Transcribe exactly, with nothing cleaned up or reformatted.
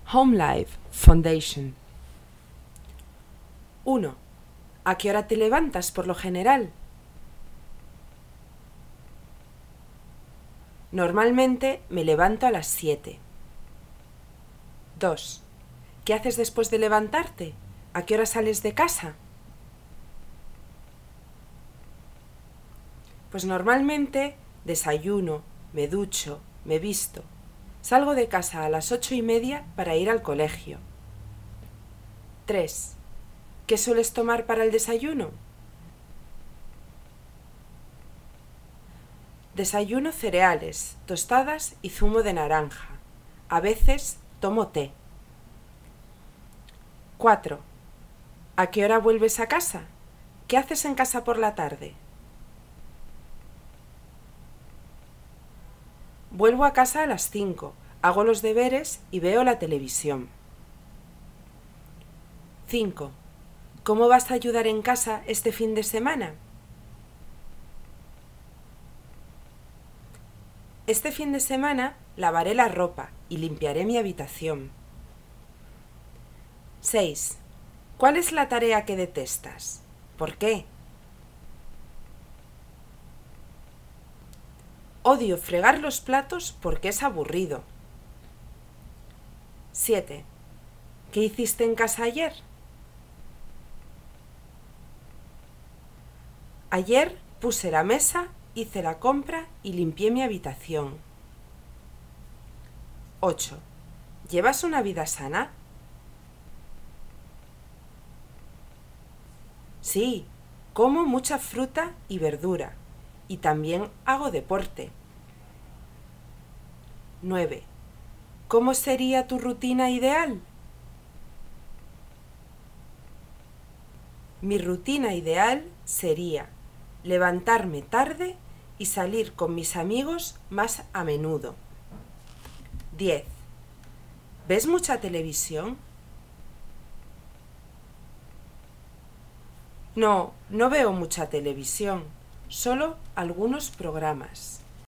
Home Life Foundation. uno. ¿A qué hora te levantas por lo general? Normalmente me levanto a las siete. dos. ¿Qué haces después de levantarte? ¿A qué hora sales de casa? Pues normalmente desayuno, me ducho, me visto. Salgo de casa a las ocho y media para ir al colegio. tres. ¿Qué sueles tomar para el desayuno? Desayuno cereales, tostadas y zumo de naranja. A veces tomo té. cuatro. ¿A qué hora vuelves a casa? ¿Qué haces en casa por la tarde? Vuelvo a casa a las cinco, hago los deberes y veo la televisión. cinco. ¿Cómo vas a ayudar en casa este fin de semana? Este fin de semana lavaré la ropa y limpiaré mi habitación. seis. ¿Cuál es la tarea que detestas? ¿Por qué? Odio fregar los platos porque es aburrido. siete. ¿Qué hiciste en casa ayer? Ayer puse la mesa, hice la compra y limpié mi habitación. ocho. ¿Llevas una vida sana? Sí, como mucha fruta y verdura y también hago deporte. nueve. ¿Cómo sería tu rutina ideal? Mi rutina ideal sería levantarme tarde y salir con mis amigos más a menudo. diez. ¿Ves mucha televisión? No, no veo mucha televisión, solo algunos programas.